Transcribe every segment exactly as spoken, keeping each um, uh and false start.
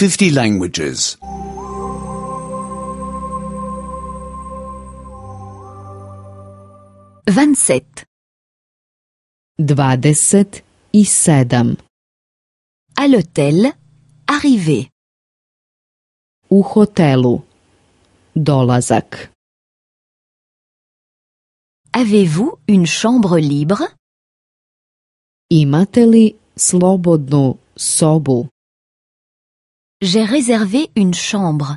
fifty languages. vingt-sept. dvadeset i sedam. À l'hôtel, arrivé. U hotelu. Dolazak. Avez-vous une chambre libre? Imate li slobodnu sobu? J'ai réservé une chambre.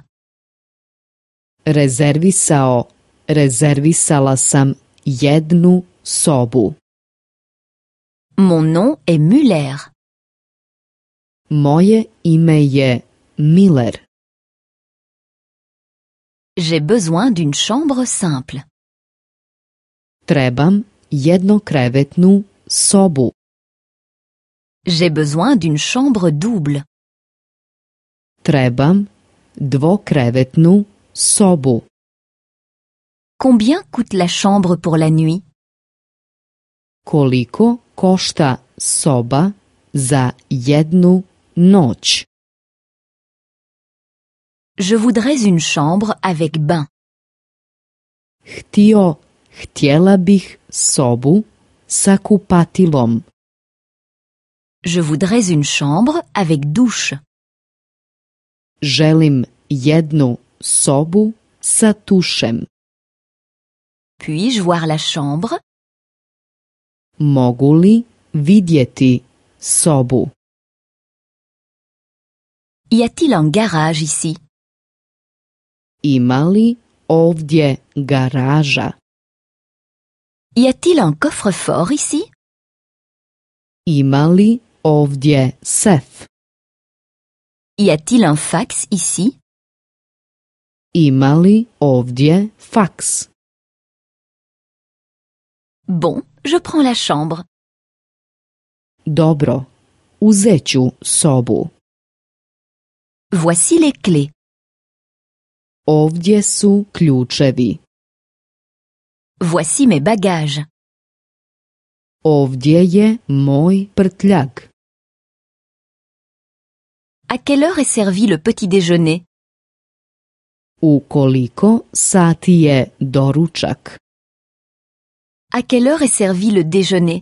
Rezervisao, rezervisala sam jednu sobu. Mon nom est Müller. Moje ime je Miller. J'ai besoin d'une chambre simple. Trebam jednokrevetnu sobu. J'ai besoin d'une chambre double. Trebam dvokrevetnu sobu. Combien coûte la chambre pour la nuit? Koliko košta soba za jednu noć? Je voudrais une chambre avec bain. Htio, htjela bih sobu sa kupatilom. Je voudrais une chambre avec douche. Želim jednu sobu sa tušem. Puis-je voir la chambre? Mogu li vidjeti sobu? Y a-t-il un garage ici? Ima li ovdje garaža? Y a-t-il un coffre-fort ici? Ima li ovdje sef? Y a-t-il un fax ici? Ima li ovdje faks? Bon, je prends la chambre. Dobro, uzet ću sobu. Voici les clés. Ovdje su ključevi. Voici mes bagages. Ovdje je moj prtljag. À quelle heure est servi le petit déjeuner? U koliko sati je doručak? À quelle heure est servi le déjeuner?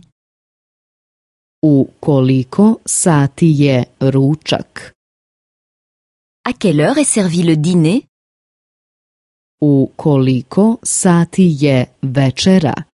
U koliko sati je ručak? À quelle heure est servi le dîner? U koliko sati je večera?